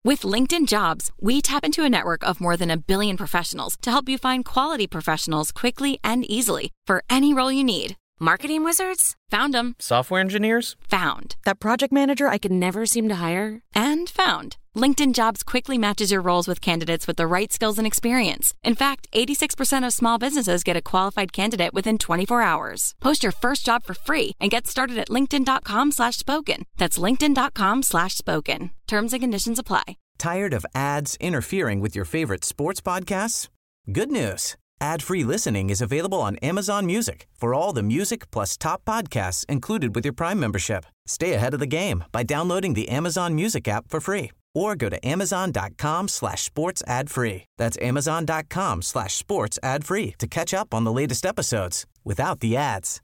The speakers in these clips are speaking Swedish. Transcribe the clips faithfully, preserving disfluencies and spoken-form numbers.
With LinkedIn Jobs, we tap into a network of more than a billion professionals to help you find quality professionals quickly and easily for any role you need. Marketing wizards? Found them. Software engineers? Found. That project manager I could never seem to hire? And found. LinkedIn Jobs quickly matches your roles with candidates with the right skills and experience. In fact, eighty-six percent of small businesses get a qualified candidate within twenty-four hours. Post your first job for free and get started at linkedin.com slash spoken. That's linkedin.com slash spoken. Terms and conditions apply. Tired of ads interfering with your favorite sports podcasts? Good news. Ad-free listening is available on Amazon Music for all the music plus top podcasts included with your Prime membership. Stay ahead of the game by downloading the Amazon Music app for free or go to amazon.com slash sports ad free. That's amazon.com slash sports ad free to catch up on the latest episodes without the ads.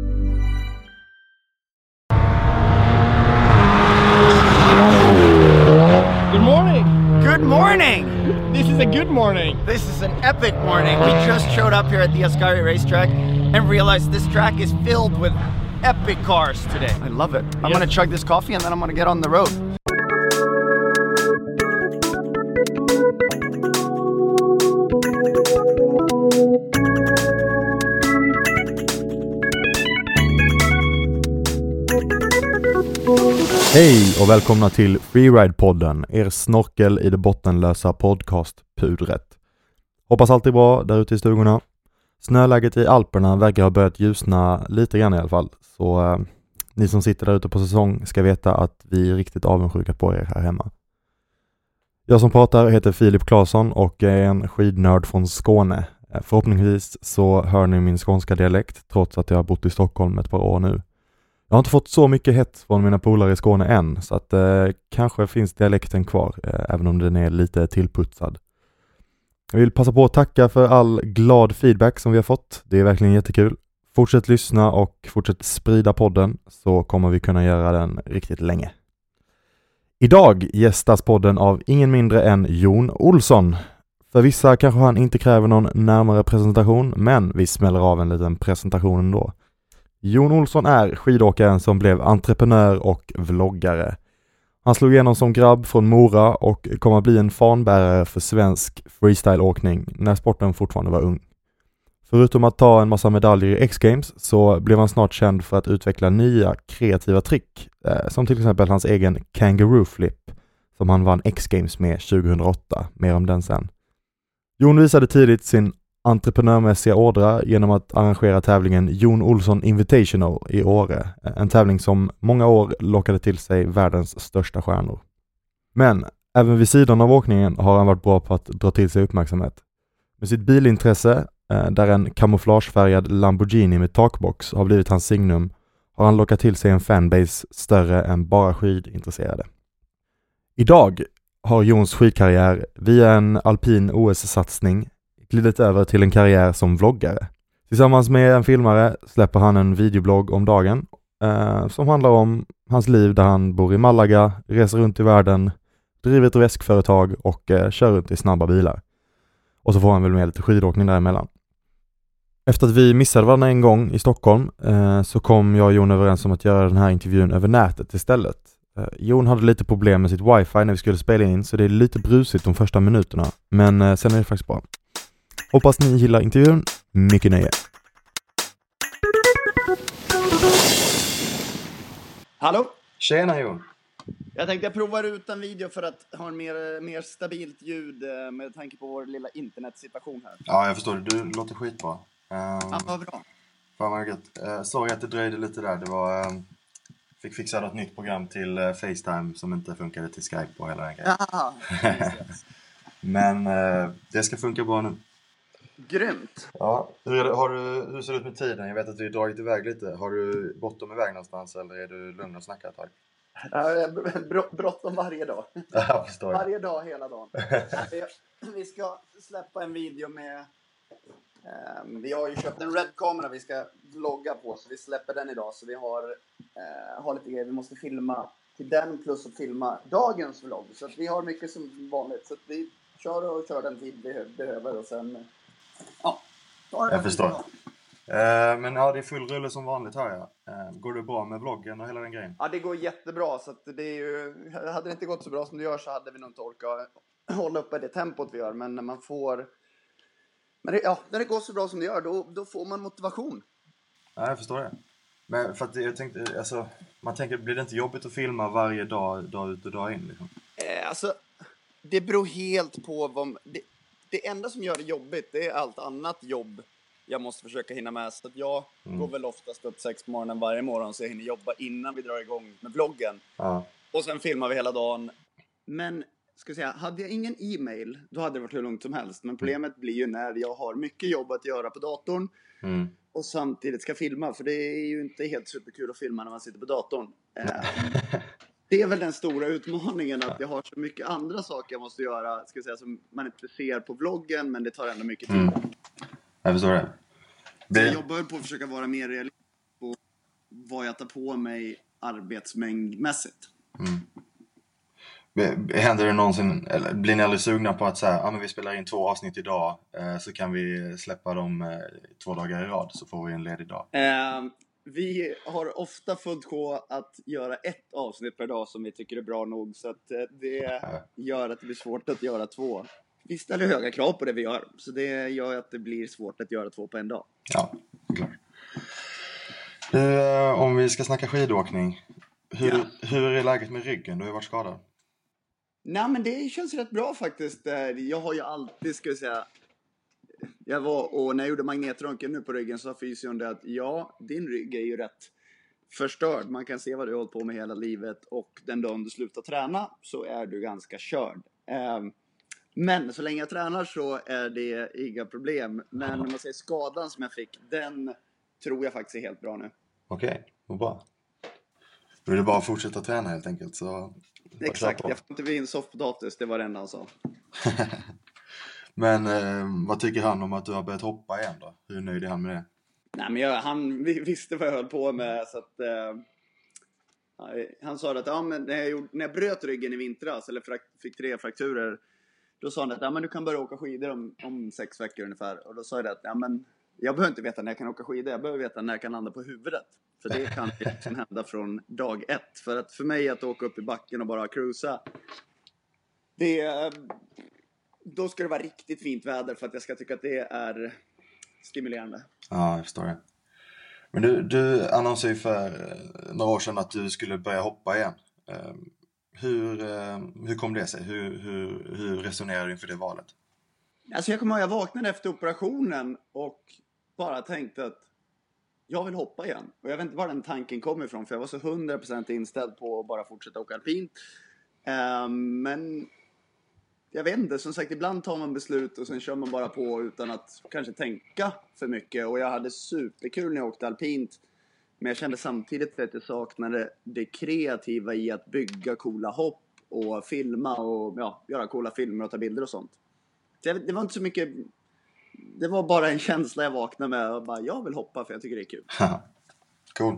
Good morning! Good morning! This is a good morning! This is an epic morning. We just showed up here at the Ascari racetrack and realized this track is filled with epic cars today. I love it. I'm Yeah. gonna chug this coffee and then I'm gonna get on the road. Hej och välkomna till Freeride-podden, er snorkel i det bottenlösa podcastpudret. Hoppas allt är bra där ute i stugorna. Snöläget i Alperna verkar ha börjat ljusna lite grann i alla fall. Så eh, ni som sitter där ute på säsong ska veta att vi är riktigt avundsjuka på er här hemma. Jag som pratar heter Filip Claesson och är en skidnörd från Skåne. Eh, förhoppningsvis så hör ni min skånska dialekt trots att jag har bott i Stockholm ett par år nu. Jag har inte fått så mycket hett från mina polare i Skåne än, så att eh, kanske finns dialekten kvar, eh, även om den är lite tillputsad. Jag vill passa på att tacka för all glad feedback som vi har fått. Det är verkligen jättekul. Fortsätt lyssna och fortsätt sprida podden, så kommer vi kunna göra den riktigt länge. Idag gästas podden av ingen mindre än Jon Olsson. För vissa kanske han inte kräver någon närmare presentation, men vi smäller av en liten presentation ändå. Jon Olsson är skidåkaren som blev entreprenör och vloggare. Han slog igenom som grabb från Mora och kom att bli en fanbärare för svensk freestyleåkning när sporten fortfarande var ung. Förutom att ta en massa medaljer i X-Games så blev han snart känd för att utveckla nya kreativa trick, eh, som till exempel hans egen Kangaroo Flip som han vann X-Games med tjugohundraåtta. Mer om den sen. Jon visade tidigt sin entreprenörmässiga ådra genom att arrangera tävlingen Jon Olsson Invitational i Åre. En tävling som många år lockade till sig världens största stjärnor. Men även vid sidan av åkningen har han varit bra på att dra till sig uppmärksamhet. Med sitt bilintresse, där en kamouflagefärgad Lamborghini med takbox har blivit hans signum, har han lockat till sig en fanbase större än bara skidintresserade. Idag har Jons skidkarriär via en alpin O S-satsning glidit över till en karriär som vloggare. Tillsammans med en filmare släpper han en videoblogg om dagen eh, som handlar om hans liv där han bor i Malaga, reser runt i världen, driver ett väskföretag och eh, kör runt i snabba bilar. Och så får han väl med lite skidåkning däremellan. Efter att vi missade varandra en gång i Stockholm eh, så kom jag och Jon överens om att göra den här intervjun över nätet istället. Eh, Jon hade lite problem med sitt wifi när vi skulle spela in, så det är lite brusigt de första minuterna. Men eh, sen är det faktiskt bra. Hoppas ni gillar intervjun. Mycket nöje. Hallå? Tjena Jon. Jag tänkte jag provar ut en video för att ha en mer, mer stabilt ljud med tanke på vår lilla internetsituation här. Ja, jag förstår det. Du låter skitbra. Um, Ja, vad bra. Fan vad gött. Uh, sorry att det dröjde lite där. Det var... Um, fick fixa något nytt program till uh, FaceTime som inte funkade till Skype på hela den grejen. Ja, Men uh, det ska funka bra nu. grymt. Ja, hur, är det, har du, hur ser det ut med tiden? Jag vet att du har dragit iväg lite. Har du bråttom iväg någonstans eller är du lugn och snackar ett tag? Br- bråttom varje dag. Jag förstår. Varje dag, hela dagen. Vi ska släppa en video med... Um, vi har ju köpt en Red-kamera vi ska vlogga på, så vi släpper den idag. Så vi har, uh, har lite grejer. Vi måste filma till den plus att filma dagens vlogg. Så att vi har mycket som vanligt. Så att vi kör och kör den tid vi behöver och sen... Ja, jag förstår. Uh, men ja, det är full rulle som vanligt här. Ja. Uh, går det bra med vloggen och hela den grejen? Ja, det går jättebra. Så att det är ju, hade det inte gått så bra som det gör så hade vi nog inte orkat hålla uppe det tempot vi gör. Men när man får... Men det, ja, när det går så bra som det gör, då, då får man motivation. Ja, jag förstår det. Men för att jag tänkte, alltså, man tänker, blir det inte jobbigt att filma varje dag, dag ut och dag in? Liksom? Eh, alltså, det beror helt på vad... Det, det enda som gör det jobbigt, det är allt annat jobb jag måste försöka hinna med. Så att jag mm. går väl oftast upp sex på morgonen varje morgon så jag hinner jobba innan vi drar igång med vloggen. Ja. Och sen filmar vi hela dagen. Men, ska jag säga, hade jag ingen e-mail, då hade det varit hur långt som helst. Men problemet blir ju när jag har mycket jobb att göra på datorn. Mm. Och samtidigt ska filma, för det är ju inte helt superkul att filma när man sitter på datorn. Eh, det är väl den stora utmaningen, att jag har så mycket andra saker jag måste göra, ska jag säga, som man inte ser på vloggen, men det tar ändå mycket tid. Mm. Jag förstår det. Så jag jobbar på att försöka vara mer realistisk på vad jag tar på mig arbetsmängdmässigt. Mm. Händer det någonsin, eller blir ni aldrig sugna på att säga, ja men vi spelar in två avsnitt idag, eh, så kan vi släppa dem eh, två dagar i rad, så får vi en ledig dag? Eh, vi har ofta fullt på att göra ett avsnitt per dag som vi tycker är bra nog, så att eh, det ja. gör att det blir svårt att göra två. Vi ställer höga krav på det vi gör, så det gör att det blir svårt att göra två på en dag. Ja, klart. Uh, om vi ska snacka skidåkning, hur, ja. hur är läget med ryggen? Du har ju varit skadad. Nej, men det känns rätt bra faktiskt. Jag har ju alltid, ska jag säga, jag var, och när jag gjorde magnetröntgen nu på ryggen så sa fysion det att ja, din rygg är ju rätt förstörd. Man kan se vad du har hållit på med hela livet, och den dagen du slutar träna så är du ganska körd. Men så länge jag tränar så är det inga problem. Men om man säger skadan som jag fick, den tror jag faktiskt är helt bra nu. Okej, okay, vad bra. Då är det bara att fortsätta träna helt enkelt. Så exakt, jag får inte bli en softpotatis, det var det enda han sa. Men eh, vad tycker han om att du har börjat hoppa igen då? Hur nöjd är han med det? Nej, men jag, han visste vad jag höll på med, så att... Eh, han sa att ja, men när, jag gjorde, när jag bröt ryggen i vintras, eller frak, fick tre frakturer, då sa han att ja, men du kan börja åka skidor om, om sex veckor ungefär. Och då sa jag att ja, men jag behöver inte veta när jag kan åka skidor, jag behöver veta när jag kan landa på huvudet. För det kan liksom hända från dag ett. För att för mig att åka upp i backen och bara cruisa, det, då ska det vara riktigt fint väder för att jag ska tycka att det är stimulerande. Ja, jag förstår det. Men du, du annonserade ju för några år sedan att du skulle börja hoppa igen. Hur, hur kom det sig? Hur, hur, hur resonerade du inför det valet? Alltså jag kommer ihåg, jag vaknade efter operationen och bara tänkte att jag vill hoppa igen. Och jag vet inte var den tanken kom ifrån, för jag var så hundra procent inställd på att bara fortsätta åka alpint. Um, men jag vet inte, som sagt, ibland tar man beslut och sen kör man bara på utan att kanske tänka för mycket. Och jag hade superkul när jag åkte alpint. Men jag kände samtidigt att jag saknade det kreativa i att bygga coola hopp och filma och ja, göra coola filmer och ta bilder och sånt. Så jag, det var inte så mycket... Det var bara en känsla jag vaknade med och bara, jag vill hoppa för jag tycker det är kul. Cool.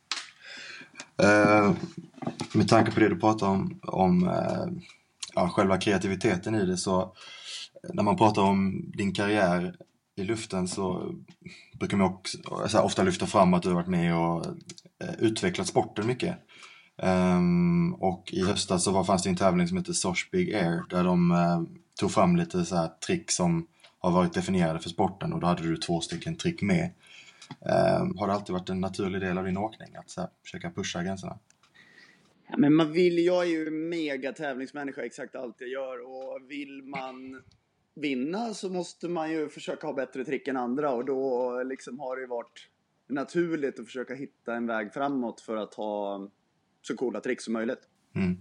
Uh, med tanke på det du pratar om, om uh, ja, själva kreativiteten i det, så när man pratar om din karriär i luften så brukar man också så här, ofta lyfta fram att du har varit med och uh, utvecklat sporten mycket. Um, och i höstas så var, fanns det en tävling som heter Source Big Air där de uh, tog fram lite så här trick som har varit definierade för sporten, och då hade du två stycken trick med. Um, har det alltid varit en naturlig del av din åkning att så här, försöka pusha gränserna? Ja, men man vill, jag är ju mega tävlingsmänniska, exakt allt jag gör, och vill man vinna så måste man ju försöka ha bättre trick än andra, och då liksom har det ju varit naturligt att försöka hitta en väg framåt för att ha så coola trick som möjligt. Mm.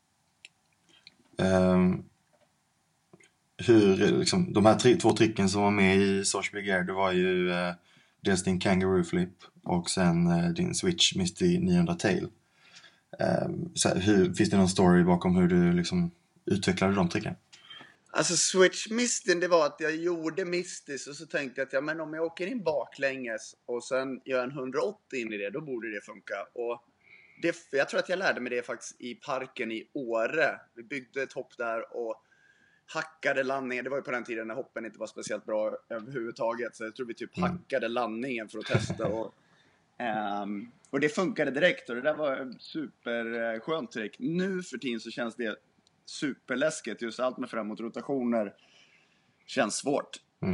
Um, hur, liksom, de här tri- två tricken som var med i Source Big Air, det var ju uh, dels din Kangaroo Flip och sen uh, din Switch Misty niohundra Tail. Um, så här, hur, finns det någon story bakom hur du liksom utvecklade de tricken? Alltså Switch Misty, det var att jag gjorde Misty och så tänkte jag att ja, men om jag åker in baklänges och sen gör en hundraåttio in i det, då borde det funka. Och det, jag tror att jag lärde mig det faktiskt i parken i Åre. Vi byggde ett hopp där och hackade landningen. Det var ju på den tiden när hoppen inte var speciellt bra överhuvudtaget. Så jag tror vi typ Mm. hackade landningen för att testa. Och, um, och det funkade direkt. Och det där var en superskönt trick. Nu för tiden så känns det superläskigt. Just allt med framåt rotationer känns svårt. Mm.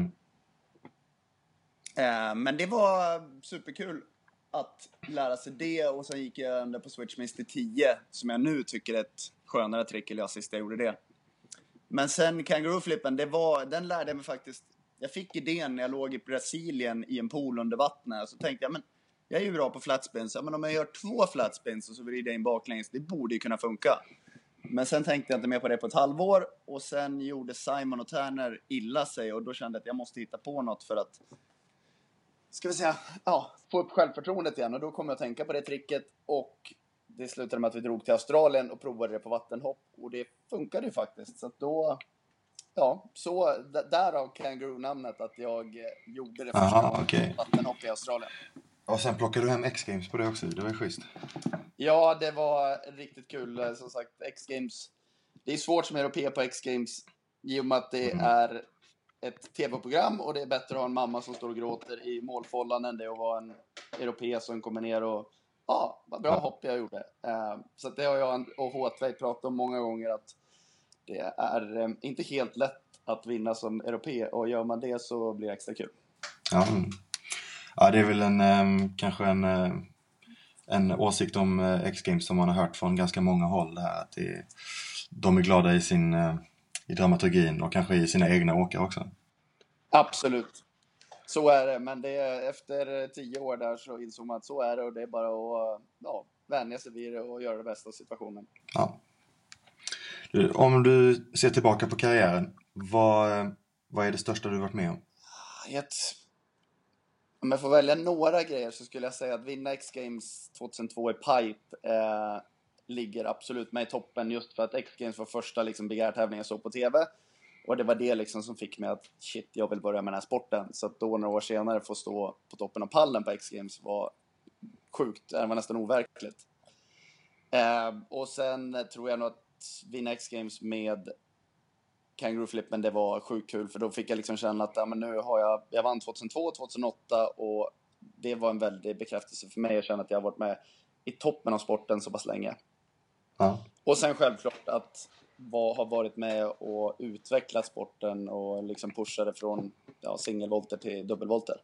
Uh, men det var superkul att lära sig det. Och sen gick jag ändå på Switchmister tio. Som jag nu tycker är ett skönare trick. Eller jag sist jag gjorde det. Men sen kangaroo-flippen, det var, den lärde jag mig faktiskt. Jag fick idén när jag låg i Brasilien i en pool under vattnet. Så tänkte jag, men jag är ju bra på flatspins. Ja, men om jag gör två flatspins och så vrider jag in baklänges, det borde ju kunna funka. Men sen tänkte jag inte mer på det på ett halvår. Och sen gjorde Simon och Turner illa sig. Och då kände jag att jag måste hitta på något för att, ska vi säga, ja, få upp självförtroendet igen. Och då kom jag att tänka på det tricket. Och det slutade med att vi drog till Australien och provade det på vattenhopp. Och det funkade ju faktiskt. Så att då, ja, så d- därav kangaroo-namnet att jag eh, gjorde det första Aha, gången okej. på vattenhopp i Australien. Och sen plockade du hem X-Games på det också, det var ju schysst. Ja, det var riktigt kul. Eh, Som sagt, X-Games. Det är svårt som europé på X-Games. I och med att det är ett tv-program. Och det är bättre att ha en mamma som står och gråter i målfållan än det att vara en europé som kommer ner och... Ja, vad bra hopp jag gjorde. Uh, så att det har jag och Håtveit pratat om många gånger. Att det är um, inte helt lätt att vinna som europé. Och gör man det så blir det extra kul. Ja, mm. Ja, det är väl en um, kanske en, uh, en åsikt om uh, X-Games som man har hört från ganska många håll. Det här, att det, de är glada i, sin, uh, i dramaturgin och kanske i sina egna åkare också. Absolut. Så är det. Men det är, efter tio år där så insåg man att så är det. Och det är bara att ja, vänja sig vid det och göra det bästa av situationen. Ja. Du, om du ser tillbaka på karriären, vad, vad är det största du varit med om? Ett, om jag får välja några grejer så skulle jag säga att vinna X-Games tjugohundratvå i pipe eh, ligger absolut med i toppen. Just för att X-Games var första liksom, begärtävlingen jag såg på tv. Och det var det liksom som fick mig att shit, jag vill börja med den här sporten. Så att då några år senare få stå på toppen av pallen på X-Games var sjukt. Det var nästan overkligt. Eh, och sen tror jag nog att vinna X-Games med kangaroo-flippen, det var sjukt kul. För då fick jag liksom känna att ja, men nu har jag, jag vann tjugohundratvå, tjugohundraåtta och det var en väldig bekräftelse för mig. Jag känner att jag har varit med i toppen av sporten så pass länge. Ja. Och sen självklart att vad har varit med och utvecklat sporten och liksom pushade från ja, singelvolter till dubbelvolter.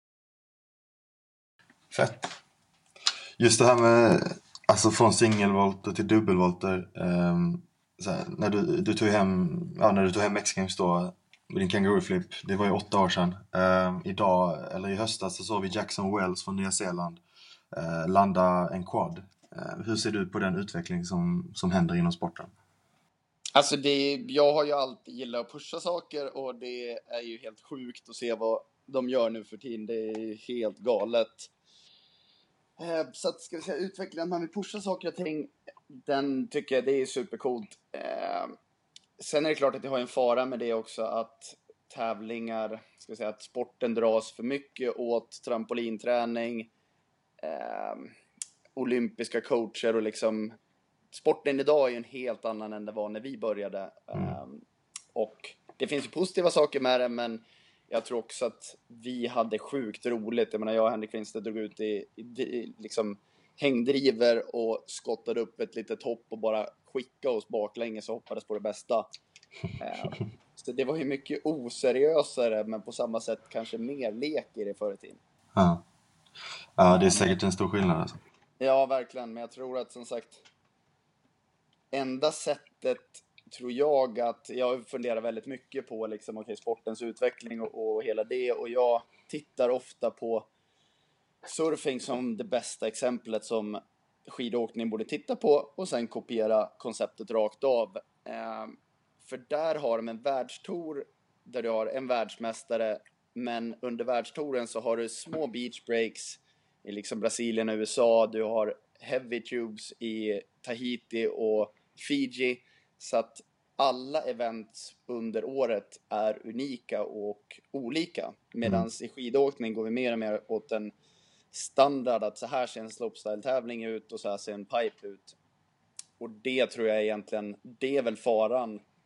Fett. Just det här med alltså från singelvolter till dubbelvolter. Um, så här, när du, du tog hem ja, när du tog hem X-Games då med din kangaroo flip, det var ju åtta år sedan. Um, idag eller i höstas så såg vi Jackson Wells från Nya Zeeland uh, landa en quad. Uh, hur ser du på den utveckling som som händer inom sporten? Alltså det, jag har ju alltid gillat att pusha saker och det är ju helt sjukt att se vad de gör nu för tiden. Det är helt galet. Eh, så att ska vi säga utvecklingen, man vill pusha saker och ting, den tycker jag det är supercoolt. Eh, sen är det klart att det har en fara med det också att tävlingar, ska vi säga att sporten dras för mycket åt trampolinträning, eh, olympiska coacher och liksom sporten idag är ju en helt annan än det var när vi började. Mm. Um, och det finns ju positiva saker med det, men jag tror också att vi hade sjukt roligt. Jag menar, jag och Henrik Winstedt drog ut i, i, i liksom hängdriver och skottade upp ett litet hopp och bara skickade oss baklänges och hoppades på det bästa. Um, så det var ju mycket oseriösare, men på samma sätt kanske mer lek i det förr i tiden. Ja. Ja, det är säkert en stor skillnad alltså. Ja, verkligen. Men jag tror att som sagt enda sättet tror jag att jag funderar väldigt mycket på liksom, okay, sportens utveckling och, och hela det. Och jag tittar ofta på surfing som det bästa exemplet som skidåkning borde titta på. Och sen kopiera konceptet rakt av. Eh, för där har de en världstour där du har en världsmästare. Men under världstouren så har du små beach breaks i liksom Brasilien och U S A. Du har heavy tubes i Tahiti och Fiji, så att alla events under året är unika och olika. Medan mm. i skidåkning går vi mer och mer åt en standard att så här ser en slopestyle-tävling ut och så här ser en pipe ut. Och det tror jag egentligen, det är väl faran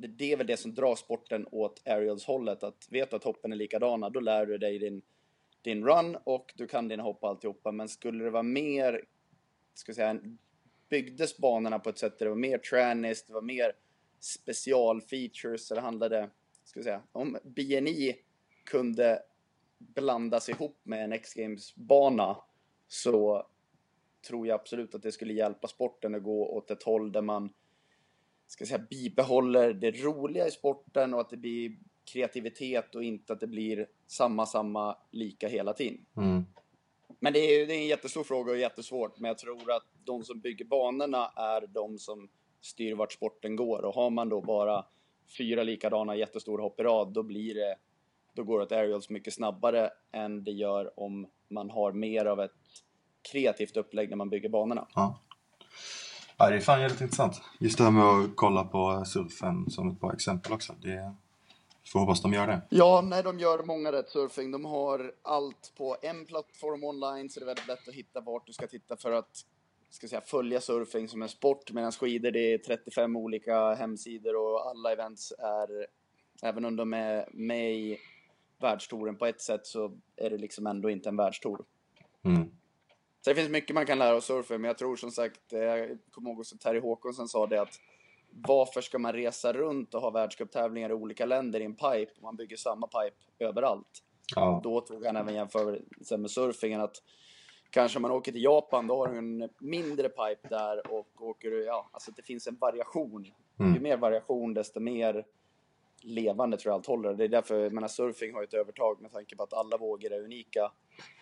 det, det är väl det som drar sporten åt aerials-hållet. Att vet du att hoppen är likadana, då lär du dig din, din run och du kan dina hopp alltihopa. Men skulle det vara mer, ska jag säga, byggdes banorna på ett sätt där det var mer trannis, det var mer specialfeatures, så det handlade, ska jag säga, om B N I kunde blandas ihop med en X-Games-bana, så tror jag absolut att det skulle hjälpa sporten att gå åt ett håll där man, ska jag säga, bibehåller det roliga i sporten och att det blir kreativitet och inte att det blir samma, samma, lika hela tiden. Mm. Men det är, det är en jättestor fråga och jättesvårt, men jag tror att de som bygger banorna är de som styr vart sporten går. Och har man då bara fyra likadana jättestora hopp i rad, då blir det, då går det aerials mycket snabbare än det gör om man har mer av ett kreativt upplägg när man bygger banorna. Ja. Ja, det är fan jävligt intressant. Just det här med att kolla på surfen som ett bra exempel också. Det får hoppas de gör det. Ja, nej, de gör många rätt surfing. De har allt på en plattform online, så det är väldigt lätt att hitta vart du ska titta för att, ska säga, följa surfing som en sport. Medan skidor, det är trettiofem olika hemsidor och alla events är, även om de är med i världstouren på ett sätt, så är det liksom ändå inte en världstour. Mm. Så det finns mycket man kan lära av surfing, men jag tror som sagt, jag kommer ihåg också Terry Håkansson sa det, att varför ska man resa runt och ha världscuptävlingar i olika länder i en pipe om man bygger samma pipe överallt? Ja. Och då tog han även jämförelse med surfingen, att kanske man åker till Japan, då har du en mindre pipe där och åker, ja, alltså det finns en variation. Mm. Ju mer variation, desto mer levande tror jag allt håller. Det är därför, jag menar, surfing har ett övertag med tanke på att alla vågor är unika.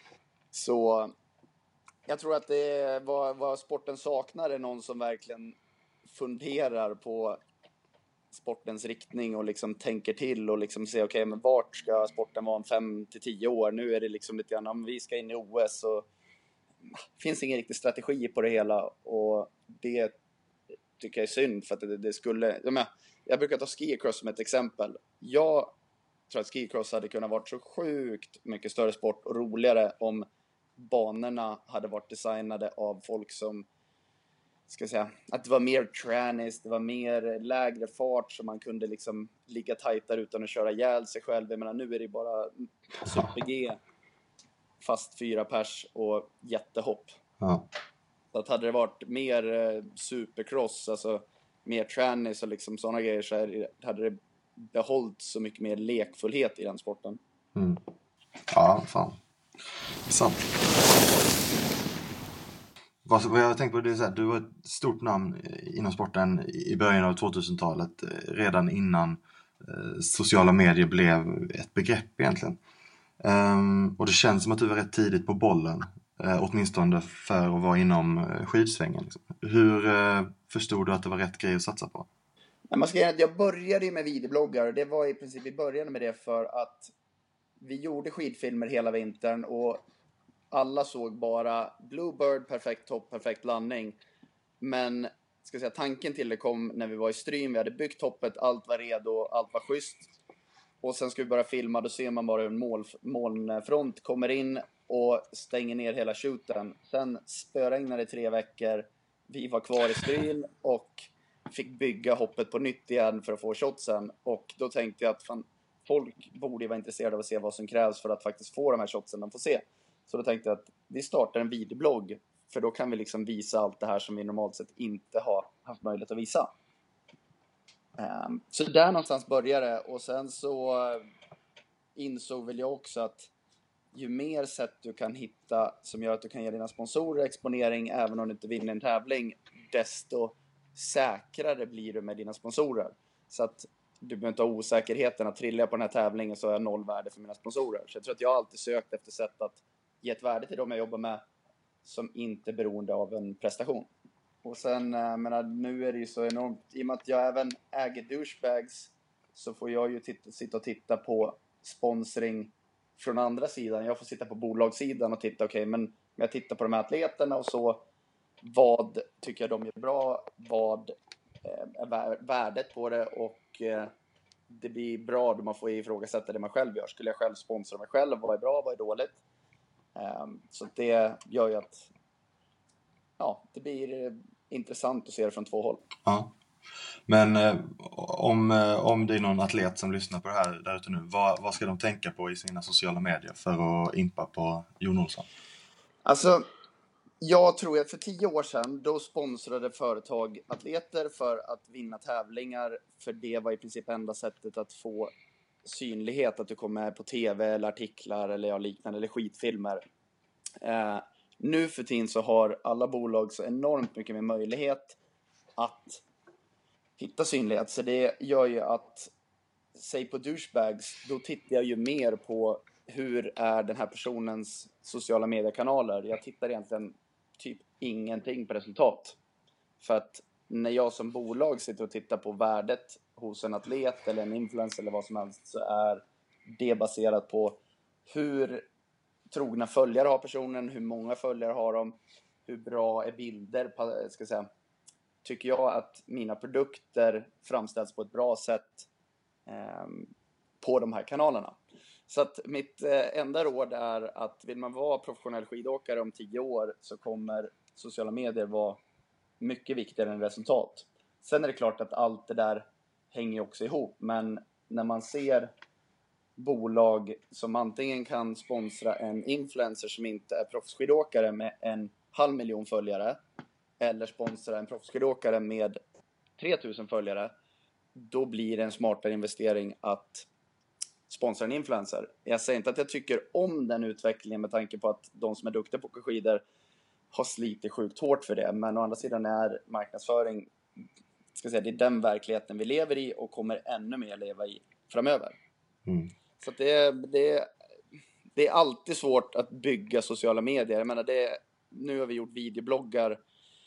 Så jag tror att det är vad, vad sporten saknar är någon som verkligen funderar på sportens riktning och liksom tänker till och liksom ser, okej, okay, men vart ska sporten vara om fem till tio år? Nu är det liksom lite grann, om vi ska in i O S, och det finns ingen riktig strategi på det hela, och det tycker jag är synd, för att det, det skulle, jag, menar, jag brukar ta skicross som ett exempel. Jag tror att skicross hade kunnat vara så sjukt mycket större sport och roligare om banorna hade varit designade av folk som, ska jag säga, att det var mer trannis, det var mer lägre fart, så man kunde liksom ligga tajtare utan att köra ihjäl sig själv. Jag menar, nu är det bara super-G, fast fyra pers och jättehopp. Ja. Så att hade det varit mer eh, supercross, alltså mer trannis och liksom sådana grejer, så hade det behållit så mycket mer lekfullhet i den sporten. Mm. Ja, fan. Sant. Vad, vad jag tänker på, det är så här, du var ett stort namn inom sporten i början av tvåtusentalet, redan innan eh, sociala medier blev ett begrepp egentligen. Um, och det känns som att du var rätt tidigt på bollen, eh, åtminstone för att vara inom eh, skidsvängen. Liksom. Hur eh, förstod du att det var rätt grej att satsa på? Man ska säga att jag började ju med videobloggar, och det var i princip, vi började med det för att vi gjorde skidfilmer hela vintern och alla såg bara Bluebird, perfekt topp, perfekt landning. Men ska jag säga, tanken till det kom när vi var i Stryn. Vi hade byggt toppet, allt var redo, allt var schysst. Och sen ska vi börja filma, då ser man bara hur en mål, molnfront kommer in och stänger ner hela shooten. Sen spöregnade det tre veckor. Vi var kvar i Stryn och fick bygga hoppet på nytt igen för att få shotsen. Och då tänkte jag att fan, folk borde vara intresserade av att se vad som krävs för att faktiskt få de här shotsen de får se. Så då tänkte jag att vi startar en videoblogg, för då kan vi liksom visa allt det här som vi normalt sett inte har haft möjlighet att visa. Um, så där någonstans började, och sen så insåg väl jag också att ju mer sätt du kan hitta som gör att du kan ge dina sponsorer exponering även om du inte vinner en tävling, desto säkrare blir du med dina sponsorer. Så att du behöver inte ha osäkerheten att trilla på den här tävlingen så har jag noll värde för mina sponsorer. Så jag tror att jag alltid sökt efter sätt att ge ett värde till dem jag jobbar med som inte är beroende av en prestation. Och sen, jag menar, nu är det ju så enormt, i och med att jag även äger douchebags, så får jag ju titta, sitta och titta på sponsring från andra sidan. Jag får sitta på bolagssidan och titta, okej, okay, men jag tittar på de här atleterna och så, vad tycker jag de gör bra, vad är värdet på det, och det blir bra då man får ifrågasätta det man själv gör. Skulle jag själv sponsra mig själv, vad är bra, vad är dåligt? Så det gör ju att ja, det blir intressant att se det från två håll. Ja. Men eh, om, eh, om det är någon atlet som lyssnar på det här där ute nu, vad, vad ska de tänka på i sina sociala medier för att impa på Jon Olsson? Alltså, jag tror att för tio år sedan då sponsrade företag atleter för att vinna tävlingar. För det var i princip enda sättet att få synlighet, att du kom med på tv eller artiklar eller ja, liknande eller skitfilmer. Eh, nu för tiden så har alla bolag så enormt mycket mer möjlighet att hitta synlighet. Så det gör ju att, säg på douchebags, då tittar jag ju mer på hur är den här personens sociala mediekanaler. Jag tittar egentligen typ ingenting på resultat. För att när jag som bolag sitter och tittar på värdet hos en atlet eller en influencer eller vad som helst, så är det baserat på hur trogna följare har personen, hur många följare har de, hur bra är bilder, ska jag säga. Tycker jag att mina produkter framställs på ett bra sätt eh, på de här kanalerna. Så att mitt eh, enda råd är att vill man vara professionell skidåkare om tio år så kommer sociala medier vara mycket viktigare än resultat. Sen är det klart att allt det där hänger också ihop. Men när man ser bolag som antingen kan sponsra en influencer som inte är proffsskidåkare med en halv miljon följare, eller sponsra en proffsskidåkare med tre tusen följare, då blir det en smartare investering att sponsra en influencer. Jag säger inte att jag tycker om den utvecklingen med tanke på att de som är duktiga på att åka skidor har slitit sjukt hårt för det. Men å andra sidan är marknadsföring, ska jag säga, det är den verkligheten vi lever i och kommer ännu mer leva i framöver. Mm. Så att det, det, det är alltid svårt att bygga sociala medier. Jag menar det, nu har vi gjort videobloggar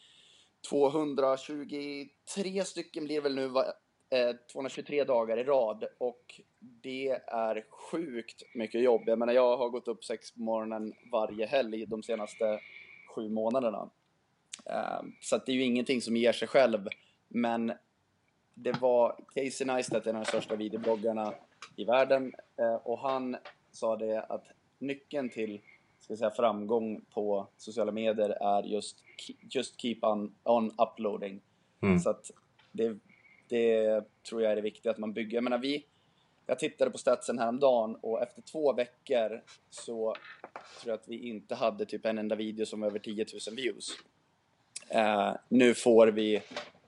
tvåhundratjugotre stycken blir väl nu eh, tvåhundratjugotre dagar i rad, och det är sjukt mycket jobb. Jag menar jag har gått upp sex på morgonen varje helg de senaste sju månaderna. Eh, så att det är ju ingenting som ger sig själv, men det var Casey Neistat, en av de största videobloggarna i världen, eh, och han sa det att nyckeln till, ska jag säga, framgång på sociala medier är just just keep on, on uploading. Mm. Så att det, det tror jag är det viktiga att man bygger. Jag menar, vi, jag tittade på statsen häromdagen och efter två veckor så tror jag att vi inte hade typ en enda video som över tio tusen views. Eh, nu får vi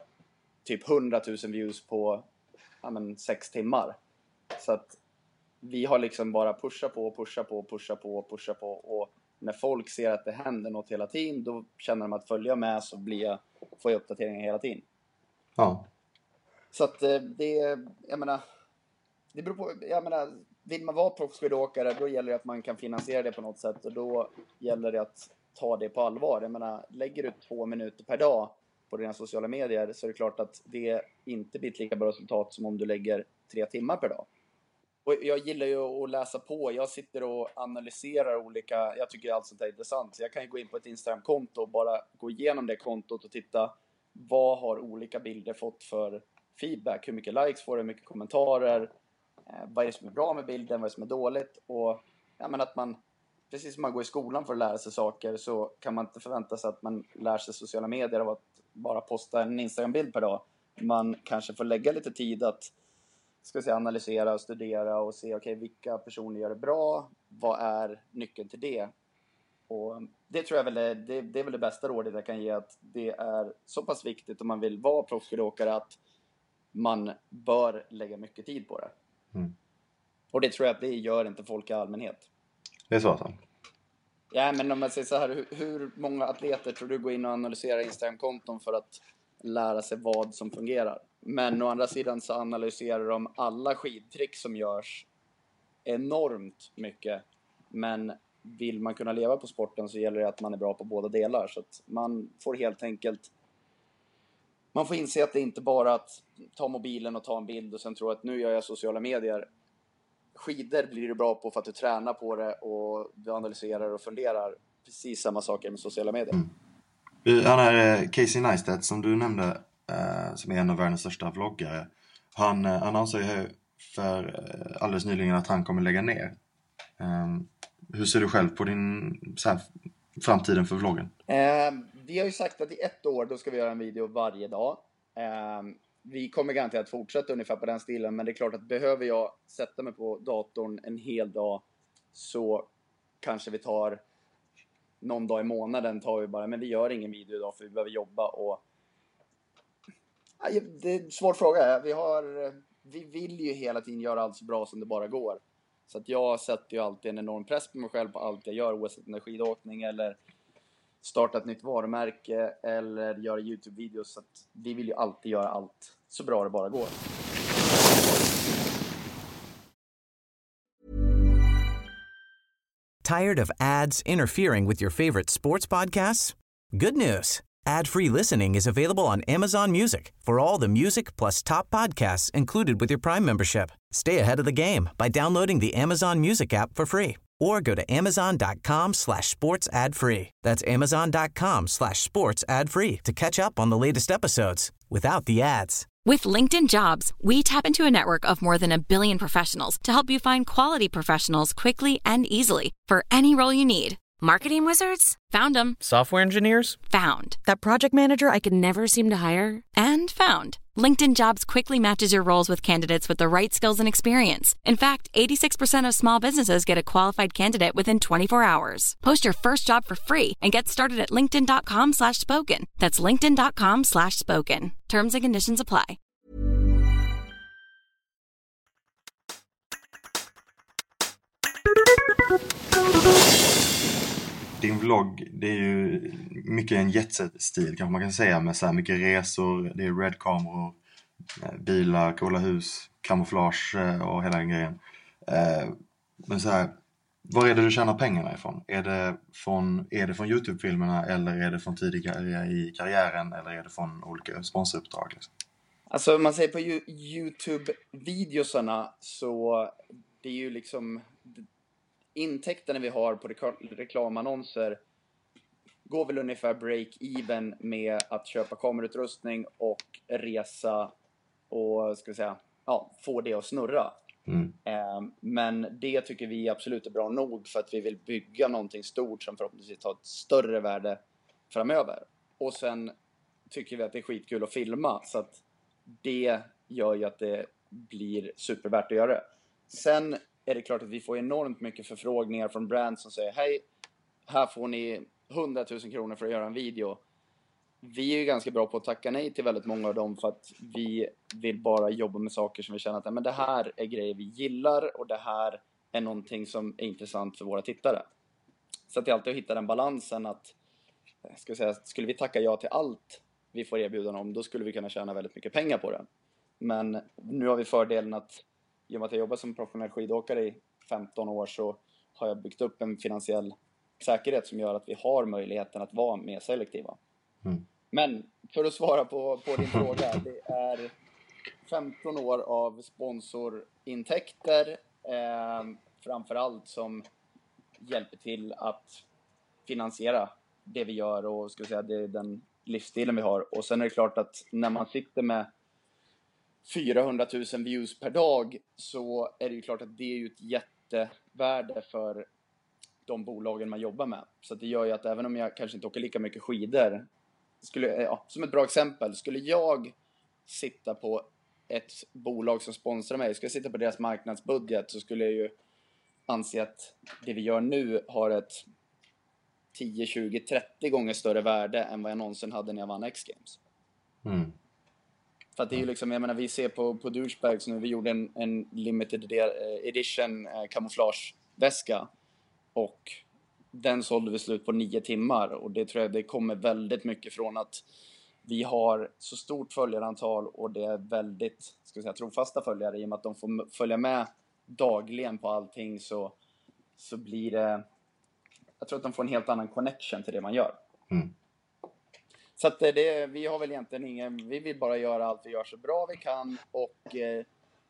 typ hundra tusen views på ja, men, sex timmar. Så att vi har liksom bara pusha på, pusha på, pusha på, pusha på, och när folk ser att det händer något hela tiden, då känner de att följa med, så blir jag, får jag uppdateringar hela tiden. Ja. Så att det, jag menar, det beror på, jag menar, vill man vara proffsskidåkare, då gäller det att man kan finansiera det på något sätt, och då gäller det att ta det på allvar. Jag menar, lägger du två minuter per dag på dina sociala medier, så är det klart att det inte blir ett lika bra resultat som om du lägger tre timmar per dag. Och jag gillar ju att läsa på. Jag sitter och analyserar olika, jag tycker allt sånt är intressant. Så jag kan ju gå in på ett Instagram-konto och bara gå igenom det kontot och titta vad har olika bilder fått för feedback. Hur mycket likes får det, hur mycket kommentarer. Eh, vad är det som är bra med bilden, vad är det som är dåligt. Och ja, men att man, precis som man går i skolan för att lära sig saker, så kan man inte förvänta sig att man lär sig sociala medier av att bara posta en Instagram-bild per dag. Man kanske får lägga lite tid att, ska säga, analysera och studera och se okej, okay, vilka personer gör det bra, vad är nyckeln till det. Och det tror jag väl är, det, det är väl det bästa rådet jag kan ge, att det är så pass viktigt om man vill vara proffsskidåkare att man bör lägga mycket tid på det. Mm. Och det tror jag att det gör inte folk i allmänhet. Det är så alltså? Ja, men om man säger så här, hur, hur många atleter tror du går in och analyserar Instagram-konton för att lära sig vad som fungerar? Men å andra sidan så analyserar de alla skidtrick som görs enormt mycket. Men vill man kunna leva på sporten så gäller det att man är bra på båda delar. Så att man får helt enkelt, man får inse att det inte bara att ta mobilen och ta en bild och sen tro att nu gör jag sociala medier. Skidor blir du bra på för att du tränar på det och du analyserar och funderar. Precis samma saker med sociala medier. Mm. Han är Casey Neistat som du nämnde, eh, som är en av världens största vloggare. Han eh, annonserade ju för eh, alldeles nyligen att han kommer lägga ner. Eh, hur ser du själv på din så här, framtiden för vloggen? Eh, vi har ju sagt att i ett år då ska vi göra en video varje dag. Eh, vi kommer garanterat fortsätta ungefär på den stilen. Men det är klart att behöver jag sätta mig på datorn en hel dag, så kanske vi tar någon dag i månaden tar vi bara, men vi gör ingen video idag för vi behöver jobba. Och det är en svår fråga. Vi, har, vi vill ju hela tiden göra allt så bra som det bara går. Så att jag sätter ju alltid en enorm press på mig själv på allt jag gör, oavsett om det är skidåkning eller starta ett nytt varumärke eller göra YouTube-videos. Så att vi vill ju alltid göra allt så bra det bara går. Tired of ads interfering with your favorite sports podcasts? Good news. Ad-free listening is available on Amazon Music for all the music plus top podcasts included with your Prime membership. Stay ahead of the game by downloading the Amazon Music app for free or go to amazon.com slash sports ad free. That's amazon.com slash sports ad free to catch up on the latest episodes without the ads. With LinkedIn Jobs, we tap into a network of more than a billion professionals to help you find quality professionals quickly and easily for any role you need. Marketing wizards? Found them. Software engineers? Found. That project manager I could never seem to hire? And found. LinkedIn Jobs quickly matches your roles with candidates with the right skills and experience. In fact, eighty-six percent of small businesses get a qualified candidate within twenty-four hours. Post your first job for free and get started at linkedin.com slash spoken. That's linkedin.com slash spoken. Terms and conditions apply. Din vlogg, det är ju mycket en jetset-stil kanske man kan säga, med så här mycket resor, det är red-kameror, bilar, coola hus, kamouflage och hela den grejen. Men så här, var är det du tjänar pengarna ifrån? Är det från, är det från YouTube-filmerna eller är det från tidigare i karriären eller är det från olika sponsoruppdrag? Liksom? Alltså man säger på YouTube-videosarna så det är ju liksom intäkterna vi har på reklamannonser går väl ungefär break-even med att köpa kamerautrustning och resa och ska vi säga, ja, få det att snurra. Mm. Men det tycker vi absolut är bra nog för att vi vill bygga någonting stort som förhoppningsvis har ett större värde framöver. Och sen tycker vi att det är skitkul att filma, så att det gör ju att det blir supervärt att göra. Sen är det klart att vi får enormt mycket förfrågningar från brands som säger hej, här får ni hundratusen kronor för att göra en video. Vi är ju ganska bra på att tacka nej till väldigt många av dem för att vi vill bara jobba med saker som vi känner att men det här är grejer vi gillar och det här är någonting som är intressant för våra tittare. Så att det är alltid att hitta den balansen att ska jag säga, skulle vi tacka ja till allt vi får erbjudande om, då skulle vi kunna tjäna väldigt mycket pengar på det. Men nu har vi fördelen att i och med att jag jobbar som professionell skidåkare i femton år så har jag byggt upp en finansiell säkerhet som gör att vi har möjligheten att vara mer selektiva. Mm. Men för att svara på, på din fråga, det är femton år av sponsorintäkter eh, framförallt som hjälper till att finansiera det vi gör och ska säga, det är den livsstilen vi har. Och sen är det klart att när man sitter med fyrahundratusen views per dag så är det ju klart att det är ju ett jättevärde för de bolagen man jobbar med. Så det gör ju att även om jag kanske inte åker lika mycket skidor, skulle, ja, som ett bra exempel, skulle jag sitta på ett bolag som sponsrar mig, skulle jag sitta på deras marknadsbudget, så skulle jag ju anse att det vi gör nu har ett tio, tjugo, trettio gånger större värde än vad jag någonsin hade när jag vann X-Games. Mm. För att det är ju liksom, jag menar, vi ser på, på Douchebags nu, vi gjorde en, en limited edition eh, kamouflageväska och den sålde vi slut på nio timmar och det tror jag det kommer väldigt mycket från att vi har så stort följarantal och det är väldigt, ska jag säga, trofasta följare i och med att de får följa med dagligen på allting, så, så blir det, jag tror att de får en helt annan connection till det man gör. Mm. Så att det, vi har väl egentligen ingen, vi vill bara göra allt vi gör så bra vi kan och eh,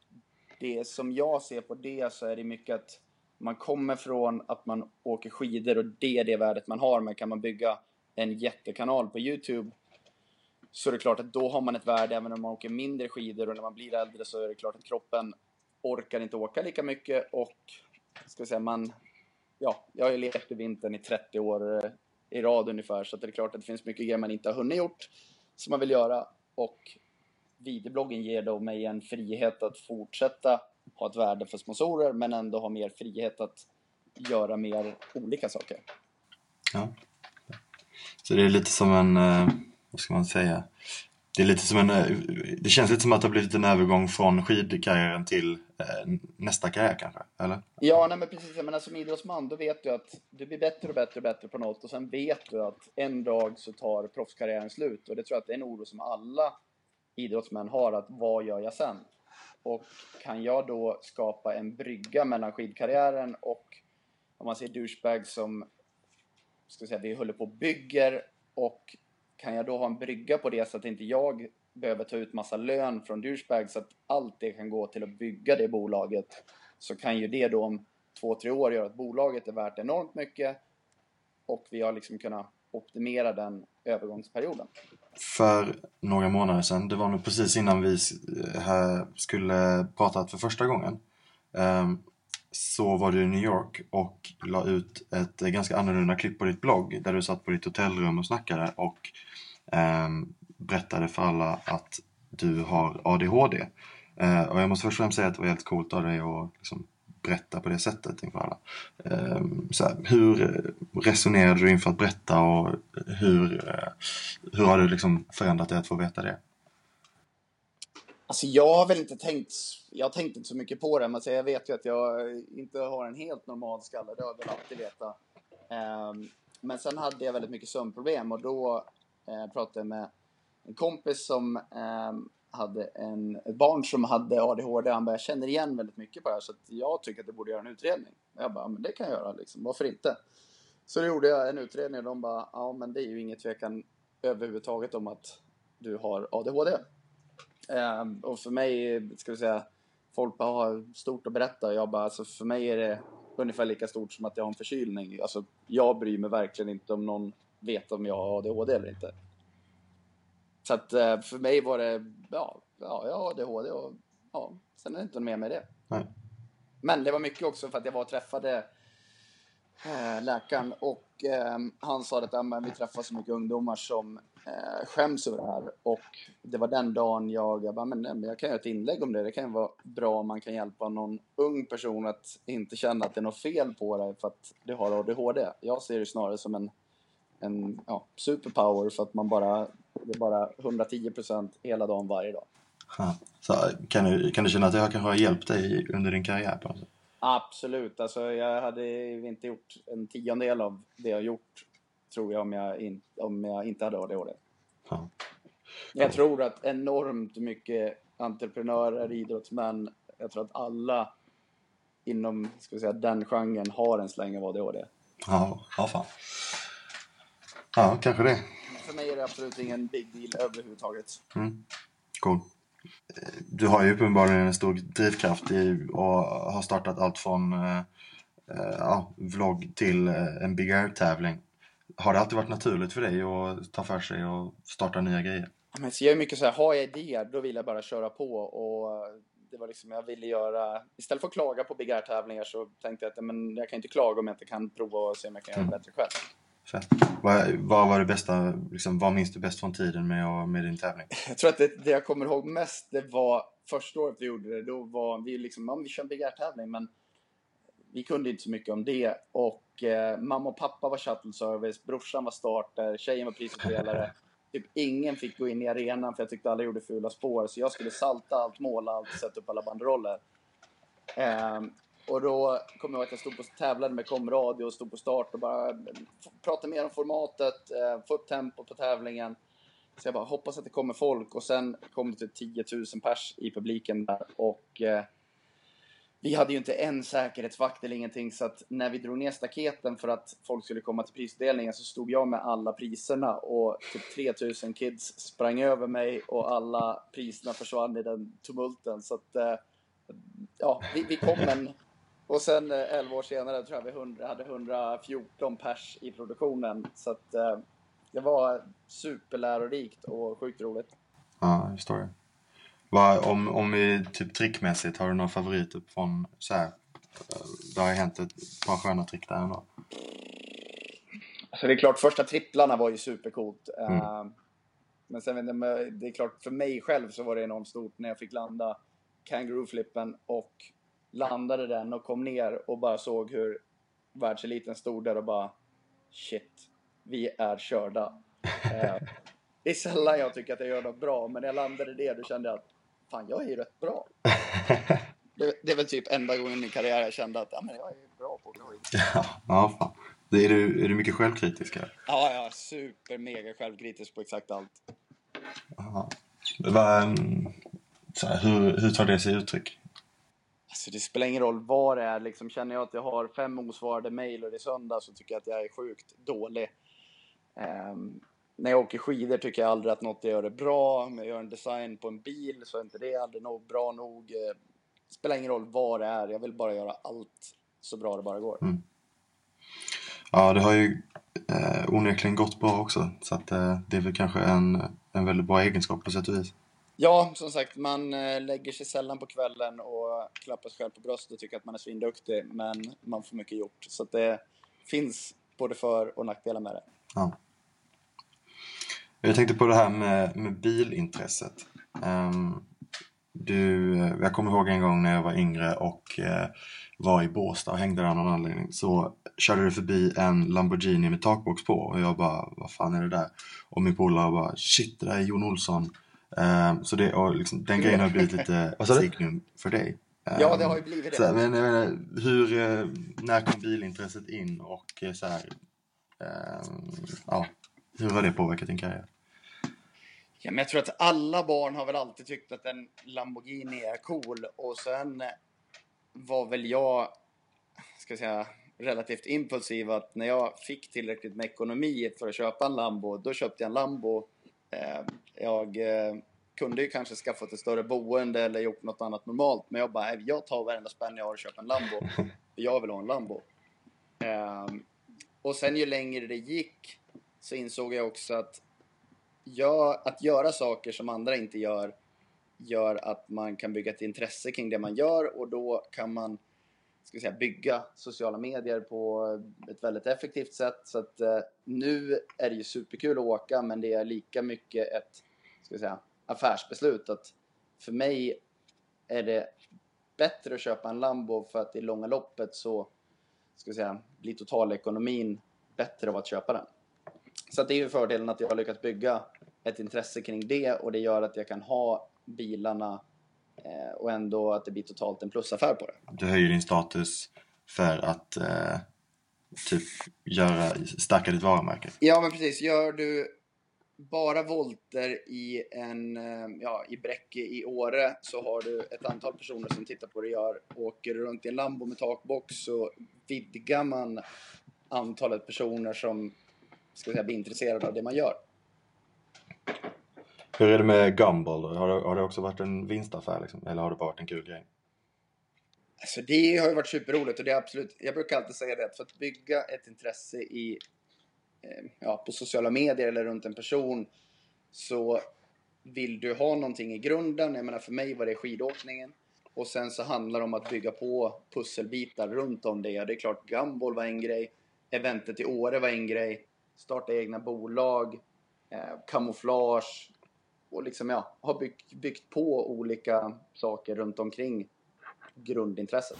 det som jag ser på det så är det mycket att man kommer från att man åker skidor och det är det värdet man har, men kan man bygga en jättekanal på YouTube så är det klart att då har man ett värde även om man åker mindre skidor, och när man blir äldre så är det klart att kroppen orkar inte åka lika mycket och ska jag säga, man, ja, jag har ju levt i vintern i trettio år i rad ungefär, så att det är klart att det finns mycket grejer man inte har hunnit gjort som man vill göra, och videobloggen ger då mig en frihet att fortsätta ha ett värde för sponsorer, men ändå ha mer frihet att göra mer olika saker. Ja. Så det är lite som en, vad ska man säga, det är lite som en, det känns lite som att det har blivit en övergång från skidkarriären till eh, nästa karriär kanske, eller? Ja, nej, men precis. Men som idrottsman, då vet du att du blir bättre och bättre och bättre på något, och sen vet du att en dag så tar proffskarriären slut, och det tror jag att det är en oro som alla idrottsmän har, att vad gör jag sen? Och kan jag då skapa en brygga mellan skidkarriären och, om man ser douchebag som, ska säga, vi håller på och bygger, och kan jag då ha en brygga på det så att inte jag behöver ta ut massa lön från douchebag, så att allt det kan gå till att bygga det bolaget, så kan ju det då om två, tre år göra att bolaget är värt enormt mycket, och vi har liksom kunnat optimera den övergångsperioden. För några månader sedan, det var nog precis innan vi här skulle prata för första gången, så var du i New York och la ut ett ganska annorlunda klipp på ditt blogg där du satt på ditt hotellrum och snackade och berättade för alla att du har A D H D. Och jag måste först och främst säga att det var helt coolt av dig att liksom berätta på det sättet inför alla. Så här, hur resonerade du inför att berätta, och hur, hur har du liksom förändrat dig att få veta det? Alltså jag har väl inte tänkt, jag har tänkt inte så mycket på det, men jag vet ju att jag inte har en helt normal skalle, det har jag väl alltid vetat. Men sen hade jag väldigt mycket sömnproblem, och då pratade jag med en kompis som hade en, ett barn som hade A D H D. Han bara, jag känner igen väldigt mycket på det här, så att jag tycker att det borde göra en utredning. Jag bara, men det kan jag göra liksom, varför inte? Så då gjorde jag en utredning, och de bara, ja men det är ju inget tvekan överhuvudtaget om att du har A D H D. Um, och för mig, ska vi säga, folk bara har stort att berätta. Jag bara, alltså för mig är det ungefär lika stort som att jag har en förkylning. Alltså jag bryr mig verkligen inte om någon vet om jag har A D H D eller inte. Så att uh, för mig var det, ja, ja jag har A D H D, och ja, sen är det inte mer med det. Nej. Men det var mycket också för att jag var och träffade eh, läkaren, och eh, han sa att ja, men vi träffar så mycket ungdomar som eh, skäms över det här, och det var den dagen jag, jag bara, men, nej, men jag kan göra ett inlägg om det, det kan vara bra om man kan hjälpa någon ung person att inte känna att det är något fel på det för att du har A D H D. Jag ser det snarare som en, en ja, superpower, för att man bara, det är bara hundratio procent hela dagen varje dag. Ha. Så kan du, kan du känna att jag kanske har hjälpt dig under din karriär på något sätt? Absolut, alltså jag hade inte gjort en tiondel av det jag gjort, tror jag, om jag, in, om jag inte hade A D H D. Ja. Jag tror att enormt mycket entreprenörer, idrottsmän, jag tror att alla inom, ska vi säga, den genren har en släng av A D H D. Ja, ja fan. Ja, kanske det. För mig är det absolut ingen big deal överhuvudtaget. Mm. Cool. Du har ju uppenbarligen en stor drivkraft i, och har startat allt från eh, ja, vlogg till en Big Air-tävling. Har det alltid varit naturligt för dig att ta för sig och starta nya grejer? Men så jag är mycket så här, har jag idéer, då vill jag bara köra på, och det var liksom, jag ville göra, istället för att klaga på Big Air-tävlingar så tänkte jag att men jag kan inte klaga om jag inte kan prova och se om jag kan göra det bättre själv. Fett. Vad, vad var det bästa, liksom, vad minns du bäst från tiden med, med din tävling? Jag tror att det, det jag kommer ihåg mest, det var första året vi gjorde det. Då var vi liksom, ja, vi kör en Big Air-tävling, men vi kunde inte så mycket om det. Och eh, mamma och pappa var shuttle service, brorsan var starter, tjejen var prisutdelare. Typ ingen fick gå in i arenan för jag tyckte alla gjorde fula spår. Så jag skulle salta allt, måla allt, sätta upp alla banderoller. Eh, Och då kommer jag ihåg att jag stod på tävlade med komradio och stod på start och bara pratade mer om formatet, eh, få upp tempo på tävlingen. Så jag bara hoppas att det kommer folk, och sen kom det till tio tusen pers i publiken där, och eh, vi hade ju inte en säkerhetsvakt eller ingenting, så att när vi drog ner staketen för att folk skulle komma till prisdelningen så stod jag med alla priserna, och typ tre tusen kids sprang över mig och alla priserna försvann i den tumulten. Så att eh, ja, vi, vi kom en... Och sen elva år senare tror jag vi hundra, hade hundrafjorton pers i produktionen. Så att eh, det var superlärorikt och sjukt roligt. Ja, jag förstår det. Vad, om, om vi typ trickmässigt, har du några favoriter från så här? Det har hänt ett par sköna trick där ändå. Alltså det är klart, första tripplarna var ju supercoolt. Mm. Uh, Men sen vet jag, men det är klart, för mig själv så var det enormt stort när jag fick landa kangaroo-flippen och landade den och kom ner och bara såg hur världseliten stod där och bara shit, vi är körda. eh, det är sällan jag tycker att jag gör något bra, men när jag landade det, då kände jag att fan, jag är ju rätt bra. det, det är väl typ enda gången i min karriär jag kände att ja, men jag är bra på skit. Ja, ja fan. Är du, är du mycket självkritisk här? Ja, jag är super mega självkritisk på exakt allt. Aha. Va, så här, hur, hur tar det sig uttryck? Alltså det spelar ingen roll vad det är. Liksom, känner jag att jag har fem osvarade mejl och det är söndag, så tycker jag att jag är sjukt dålig. Um, när jag åker skidor tycker jag aldrig att något jag gör är bra. Om jag gör en design på en bil så är inte det aldrig nog bra nog. Det spelar ingen roll vad det är. Jag vill bara göra allt så bra det bara går. Mm. Ja, det har ju eh, onekligen gått bra också. Så att, eh, det är väl kanske en, en väldigt bra egenskap på sätt och vis. Ja, som sagt, man eh, lägger sig sällan på kvällen och klappar sig själv på bröstet och tycker att man är svinduktig. Men man får mycket gjort. Så att det finns både för- och nackdelar med det. Ja. Jag tänkte på det här med, med bilintresset. Um, du, jag kommer ihåg en gång när jag var yngre och uh, var i Båstad och hängde där av någon anledning. Så körde du förbi en Lamborghini med takbox på och jag bara, vad fan är det där? Och min polare bara, shit, det där är Jon Olsson. Um, så det, och liksom, den grejen har blivit lite signum för dig. Um, ja, det har ju blivit det. Så, men jag menar, hur, uh, när kom bilintresset in och uh, så här, um, ja, hur har det påverkat din karriär? Ja, men jag tror att alla barn har väl alltid tyckt att en Lamborghini är cool. Och sen var väl jag, ska jag säga, relativt impulsiv. Att när jag fick tillräckligt med ekonomi för att köpa en Lambo, då köpte jag en Lambo. Jag kunde ju kanske skaffat ett större boende eller gjort något annat normalt. Men jag bara, jag tar varenda spänn jag har och köper en Lambo. För jag vill ha en Lambo. Och sen ju längre det gick så insåg jag också att Ja, att göra saker som andra inte gör gör att man kan bygga ett intresse kring det man gör, och då kan man, ska jag säga, bygga sociala medier på ett väldigt effektivt sätt. Så att eh, nu är det ju superkul att åka, men det är lika mycket ett, ska jag säga, affärsbeslut. Att för mig är det bättre att köpa en Lambo för att i långa loppet så, ska jag säga, blir totalekonomin bättre av att köpa den. Så att det är ju fördelen att jag har lyckats bygga ett intresse kring det, och det gör att jag kan ha bilarna eh, och ändå att det blir totalt en plusaffär på det. Du höjer din status för att eh, typ göra, stärka ditt varumärke. Ja, men precis. Gör du bara volter i en eh, ja, i Bräcke i Åre, så har du ett antal personer som tittar på det gör. Åker du runt i en Lambo med takbox så vidgar man antalet personer som, ska jag säga, bli intresserad av det man gör. Hur är det med Gumball? Har det, har det också varit en vinstaffär liksom? Eller har det bara varit en kul grej? Alltså det har ju varit superroligt, och det är absolut, jag brukar alltid säga det, att för att bygga ett intresse i, eh, ja, på sociala medier eller runt en person, så vill du ha någonting i grunden. Jag menar, för mig var det skidåkningen, och sen så handlar det om att bygga på pusselbitar runt om det. Det är klart, Gumball var en grej, eventet i Åre var en grej, starta egna bolag, eh, kamouflage, och liksom, ja, har byggt, byggt på olika saker runt omkring grundintresset.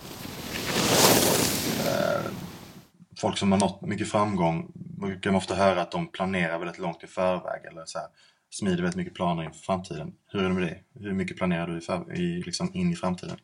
Eh, folk som har nått mycket framgång brukar man ofta höra att de planerar väldigt långt i förväg, eller så här, smider väldigt mycket planer inför framtiden. Hur är det med det? Hur mycket planerar du i för, i, liksom in i framtiden?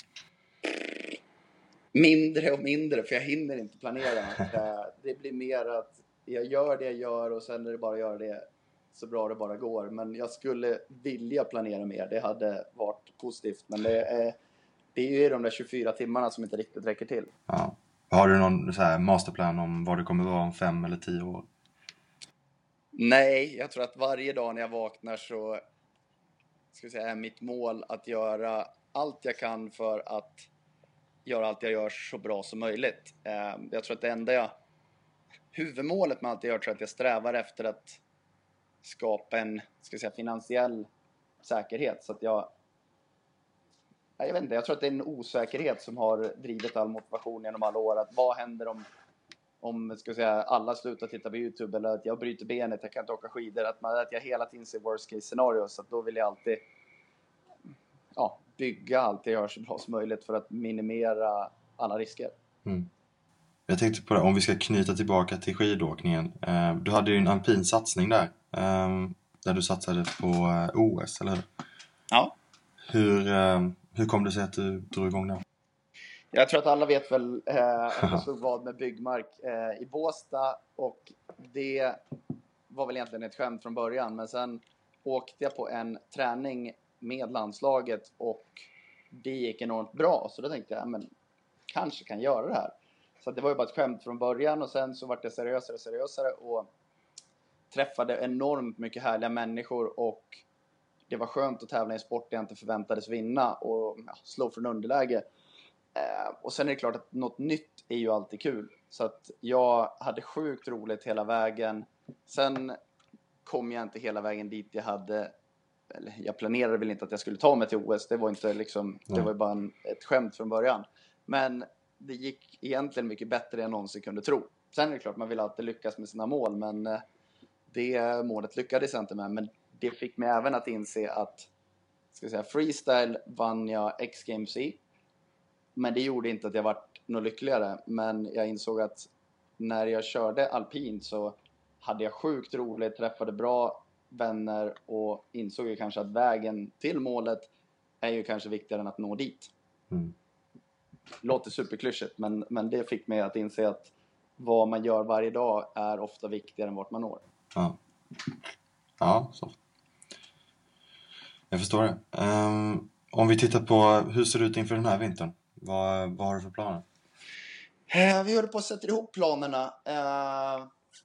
Mindre och mindre, för jag hinner inte planera. Det blir mer att jag gör det jag gör, och sen är det bara att göra det så bra det bara går. Men jag skulle vilja planera mer. Det hade varit positivt. Men det är, det är ju de där tjugofyra timmarna som inte riktigt räcker till. Ja. Har du någon så här masterplan om vad det kommer vara om fem eller tio år? Nej, jag tror att varje dag när jag vaknar så, ska jag säga, är mitt mål att göra allt jag kan för att göra allt jag gör så bra som möjligt. Jag tror att det enda jag, huvudmålet med allt jag gör, tror jag att jag strävar efter att skapa en, ska jag säga, finansiell säkerhet. Så att jag, jag vet inte, jag tror att det är en osäkerhet som har drivit all motivation genom alla år. Att vad händer om om ska jag säga, alla slutar titta på YouTube eller att jag bryter benet, jag kan inte åka skidor, att, man, att jag hela tiden ser worst case scenario. Så att då vill jag alltid ja, bygga allt jag gör så bra som möjligt för att minimera alla risker. Mm. Jag tänkte på det, om vi ska knyta tillbaka till skidåkningen. Eh, du hade ju en alpin satsning där, eh, där du satsade på eh, O S, eller hur? Ja. Hur, eh, hur kom det sig att du drog igång det? Jag tror att alla vet väl eh, att jag stod vad med Byggmark eh, i Båstad, och det var väl egentligen ett skämt från början, men sen åkte jag på en träning med landslaget och det gick enormt bra, så då tänkte jag, men kanske kan göra det här. Så det var ju bara ett skämt från början, och sen så var det seriösare och seriösare och träffade enormt mycket härliga människor, och det var skönt att tävla i en sport jag inte förväntades vinna och ja, slå från underläge. Eh, och sen är det klart att något nytt är ju alltid kul. Så att jag hade sjukt roligt hela vägen. Sen kom jag inte hela vägen dit jag hade, eller jag planerade väl inte att jag skulle ta mig till O S. Det var inte liksom, det var bara en, ett skämt från början. Men det gick egentligen mycket bättre än jag någonsin kunde tro. Sen är det klart, man vill alltid lyckas med sina mål, men eh, det målet lyckades jag inte med. Men det fick mig även att inse att, ska jag säga, freestyle vann jag X-Games i. Men det gjorde inte att jag var något lyckligare. Men jag insåg att när jag körde alpint så hade jag sjukt roligt, träffade bra vänner och insåg ju kanske att vägen till målet är ju kanske viktigare än att nå dit. Mm. Låter superklyschigt, men, men det fick mig att inse att vad man gör varje dag är ofta viktigare än vart man når. Ja, ja så. Jag förstår det. Um, om vi tittar på hur ser det ut inför den här vintern? Vad, vad har du för planer? Eh, vi håller på att sätta ihop planerna. Eh,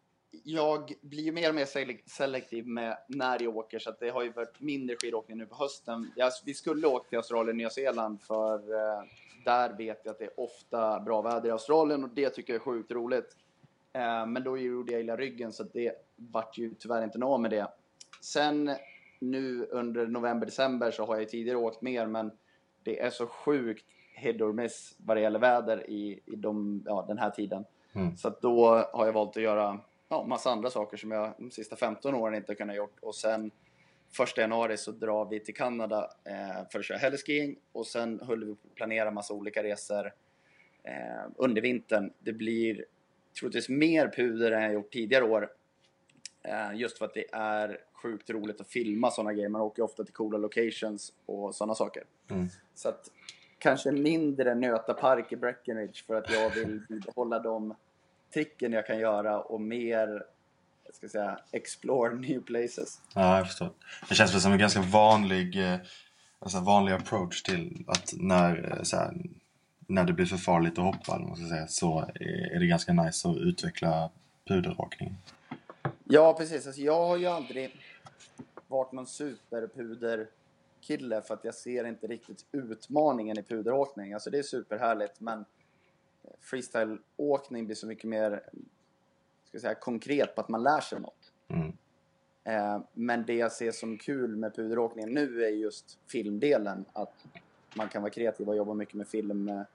jag blir ju mer och mer selektiv med när jag åker, så att det har ju varit mindre skidåkning nu på hösten. Jag, vi skulle åka till Australien och Nya Zeeland, för eh, där vet jag att det är ofta bra väder i Australien, och det tycker jag är sjukt roligt. Eh, men då gjorde jag illa ryggen, så att det vart ju tyvärr inte nå med det. Sen nu under november-december så har jag tidigare åkt mer, men det är så sjukt hit or miss vad det gäller väder i, i de, ja, den här tiden. Mm. Så att då har jag valt att göra ja, massa andra saker som jag de sista femton åren inte kunnat gjort. Och sen första januari så drar vi till Kanada eh, för att köra heliskiing. Och sen höll vi på att planera massa olika resor eh, under vintern. Det blir troligtvis mer puder än jag gjort tidigare år. Eh, just för att det är sjukt roligt att filma sådana grejer. Man åker ofta till coola locations och sådana saker. Mm. Så att kanske mindre nöta park i Breckenridge för att jag vill behålla de tricken jag kan göra och mer, jag ska säga, explore new places. Ja, jag förstår. Det känns väl som en ganska vanlig, alltså vanlig approach till att när, så här, när det blir för farligt att hoppa, man ska säga, så är det ganska nice att utveckla puderåkning. Ja, precis. Alltså, jag har ju aldrig varit någon superpuder kille för att jag ser inte riktigt utmaningen i puderåkning. Alltså det är superhärligt, men freestyleåkning blir så mycket mer, ska jag säga, konkret på att man lär sig något. Mm. Eh, men det jag ser som kul med puderåkningen nu är just filmdelen. Att man kan vara kreativ och jobba mycket med film. Eh,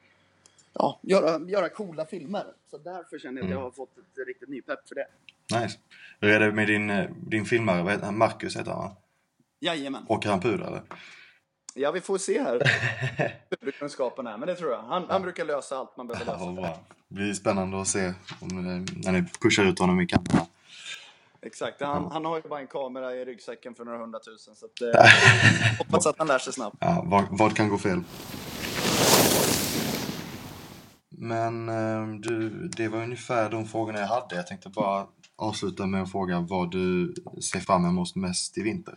ja, göra, göra coola filmer. Så därför känner jag att jag har fått ett riktigt ny pepp för det. Nice. Hur är det med din, din filmare? Vad heter han? Marcus heter han, va? Jajamän. Åker han puder, eller? Ja, vi får se här. Kunskapen är, men det tror jag. Han, han brukar lösa allt man behöver lösa. Ja, bra. Det blir spännande att se om, när ni pushar ut honom i kameran. Exakt. Han, ja. han har ju bara en kamera i ryggsäcken för några hundratusen. Så att, eh, hoppas att han lär sig snabbt. Ja, vad, vad kan gå fel? Men du, det var ungefär de frågorna jag hade. Jag tänkte bara avsluta med att fråga vad du ser fram emot mest i vinter.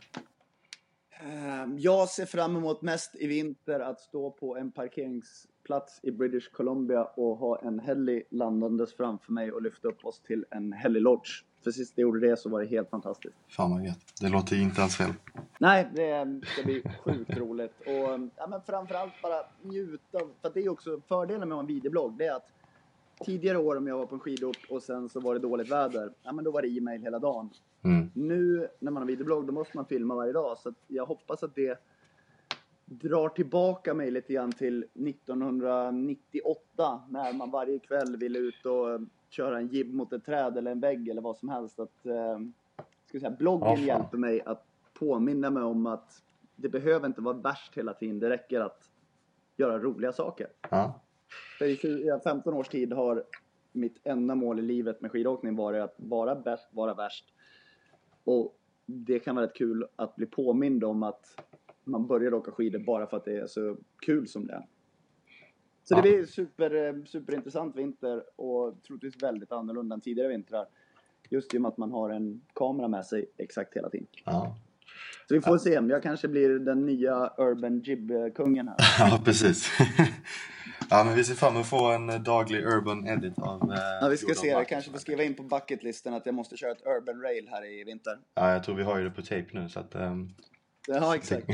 Jag ser fram emot mest i vinter att stå på en parkeringsplats i British Columbia och ha en heli landandes framför mig och lyfta upp oss till en heli-lodge. För sist jag gjorde det så var det helt fantastiskt. Fan vad gött. Det låter inte alls fel. Nej, det ska bli sjukt roligt. Och ja, men framförallt bara njuta. För det är också fördelen med att ha en videoblogg. Det är att tidigare år om jag var på en skidort och sen så var det dåligt väder. Ja, men då var det e-mail hela dagen. Mm. Nu när man har videoblogg då måste man filma varje dag. Så att jag hoppas att det drar tillbaka mig lite grann till nittonhundranittioåtta. När man varje kväll ville ut och köra en jib mot ett träd eller en vägg eller vad som helst. Att, eh, ska säga, bloggen Ja, hjälper mig att påminna mig om att det behöver inte vara värst hela tiden. Det räcker att göra roliga saker. Ja. För i femton års tid har mitt enda mål i livet med skidåkning varit att vara bäst, vara värst. Och det kan vara rätt kul att bli påmind om att man börjar åka skidor bara för att det är så kul som det är. Så Ja. det blir super, superintressant vinter och troligtvis väldigt annorlunda än tidigare vintrar. Just i och med att man har en kamera med sig exakt hela tiden. Ja. Så vi får ja. se. Jag kanske blir den nya Urban Jib-kungen här. Ja, precis. Ja, men vi ser fram emot att få en daglig Urban edit av... Eh, ja, vi ska se. Jag kanske får skriva in på bucketlisten att jag måste köra ett Urban Rail här i vinter. Ja, jag tror vi har ju det på tape nu så att... Um... Ja, exakt.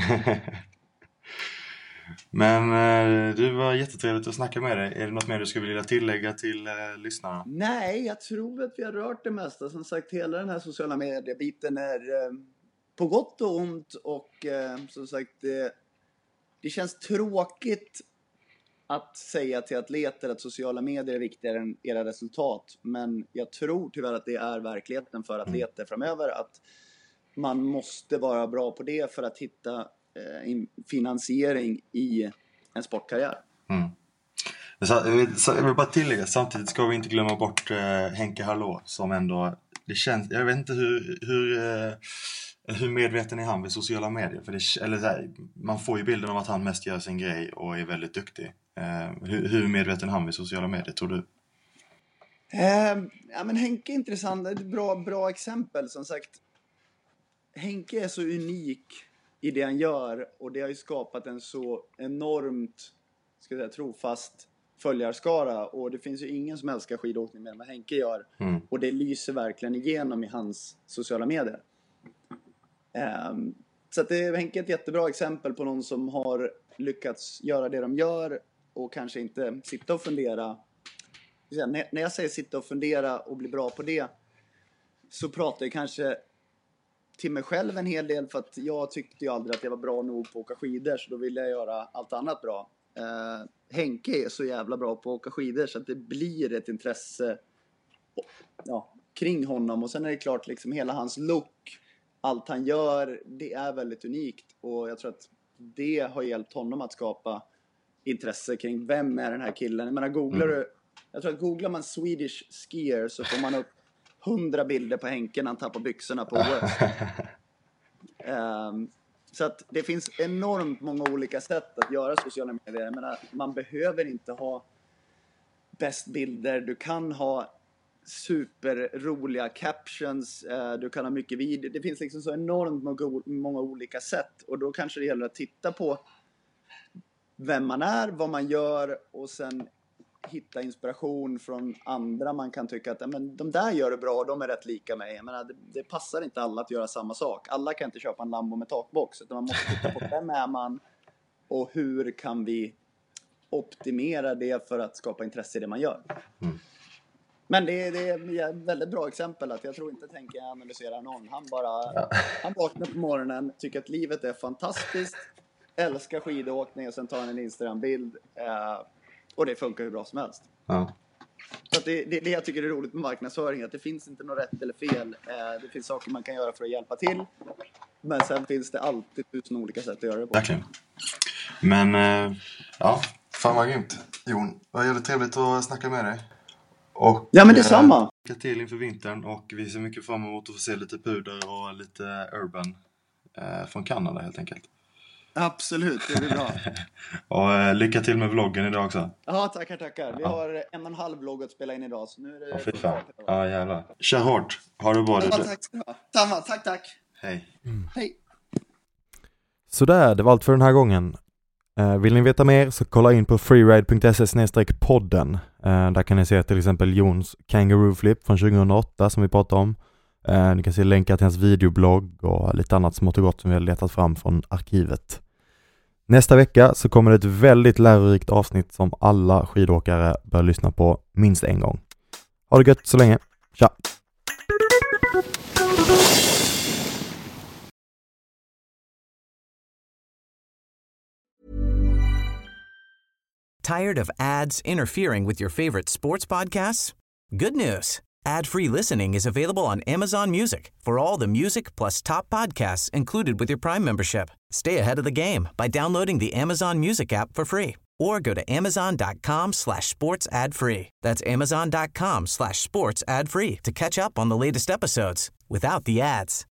Men eh, det var jättetrevligt att snacka med dig. Är det något mer du skulle vilja tillägga till eh, lyssnarna? Nej, jag tror att vi har rört det mesta. Som sagt, hela den här sociala medier-biten är eh, på gott och ont. Och eh, som sagt, det, det känns tråkigt att säga till atleter att sociala medier är viktigare än era resultat. Men jag tror tyvärr att det är verkligheten för atleter framöver. Att man måste vara bra på det för att hitta eh, finansiering i en sportkarriär. Mm. Så, så jag vill bara tillägga, samtidigt ska vi inte glömma bort eh, Henke Hallå som ändå, det känns, jag vet inte hur, hur, eh, hur medveten är han vid sociala medier, för det, eller så här, man får ju bilden av att han mest gör sin grej och är väldigt duktig. Eh, hur, hur medveten är han vid sociala medier, tror du? Eh, ja, men Henke är intressant, ett bra, bra exempel. Som sagt, Henke är så unik i det han gör och det har ju skapat en så enormt, ska jag säga, trofast följarskara, och det finns ju ingen som älskar skidåkning mer än vad Henke gör. Mm. Och det lyser verkligen igenom i hans sociala medier. Um, så att det, Henke är ett jättebra exempel på någon som har lyckats göra det de gör och kanske inte sitta och fundera. När jag säger sitta och fundera och bli bra på det, så pratar jag kanske till mig själv en hel del, för att jag tyckte ju aldrig att jag var bra nog på att åka skidor, så då ville jag göra allt annat bra. Uh, Henke är så jävla bra på att åka skidor så att det blir ett intresse ja, kring honom. Och sen är det klart, liksom hela hans look, allt han gör, det är väldigt unikt. Och jag tror att det har hjälpt honom att skapa intresse kring vem är den här killen. Jag menar, googlar mm. du, jag tror att googlar man Swedish skier så får man upp hundra bilder på Henke när han tappar byxorna på O S. um, Så att det finns enormt många olika sätt att göra sociala medier. Jag menar, man behöver inte ha bäst bilder. Du kan ha superroliga captions. Du kan ha mycket video. Det finns liksom så enormt många, många olika sätt. Och då kanske det gäller att titta på vem man är, vad man gör, och sen hitta inspiration från andra. Man kan tycka att men, de där gör det bra och de är rätt lika mig. Jag menar, det, det passar inte alla att göra samma sak. Alla kan inte köpa en Lambo med takbox, utan man måste titta på vem är man och hur kan vi optimera det för att skapa intresse i det man gör. Mm. Men det, det är ett väldigt bra exempel att jag tror inte tänker analysera någon. Han bara ja. han vaknar på morgonen, tycker att livet är fantastiskt, älskar skidåkning och sen tar han en Instagram-bild eh, och det funkar hur bra som helst. Ja. Så att det, det, det jag tycker är roligt med marknadsföring, att det finns inte något rätt eller fel. Eh, det finns saker man kan göra för att hjälpa till. Men sen finns det alltid tusen olika sätt att göra det på. Verkligen. Men eh, ja, fan vad grymt. Jon, vad jävligt trevligt att snacka med dig. Och, ja, men detsamma. Eh, lycka till inför vintern, och vi ser mycket fram emot att få se lite puder och lite urban eh, från Kanada helt enkelt. Absolut, det blir bra. Och eh, lycka till med vloggen idag också. Ja, tackar, tackar. Vi ja. har en och en halv vlogg att spela in idag, så nu är det... Ja, fy fan. Ja, jävlar. Kör hårt. Ha det bra. Ja, tack ska du ha. Samma, tack, tack. Hej. Mm. Hej. Sådär, det var allt för den här gången. Eh, vill ni veta mer så kolla in på freeride punkt se slash podden. Eh, där kan ni se till exempel Jons Kangaroo Flip från tjugohundraåtta som vi pratade om. Eh, ni kan se länkar till hans videoblogg och lite annat smått och gott som vi har letat fram från arkivet. Nästa vecka så kommer det ett väldigt lärorikt avsnitt som alla skidåkare bör lyssna på minst en gång. Ha det gött så länge. Tja! Tired of ads interfering with your favorite sports podcasts? Good news. Ad-free listening is available on Amazon Music for all the music plus top podcasts included with your Prime membership. Stay ahead of the game by downloading the Amazon Music app for free or go to amazon.com slash sports ad free. That's amazon.com slash sports ad free to catch up on the latest episodes without the ads.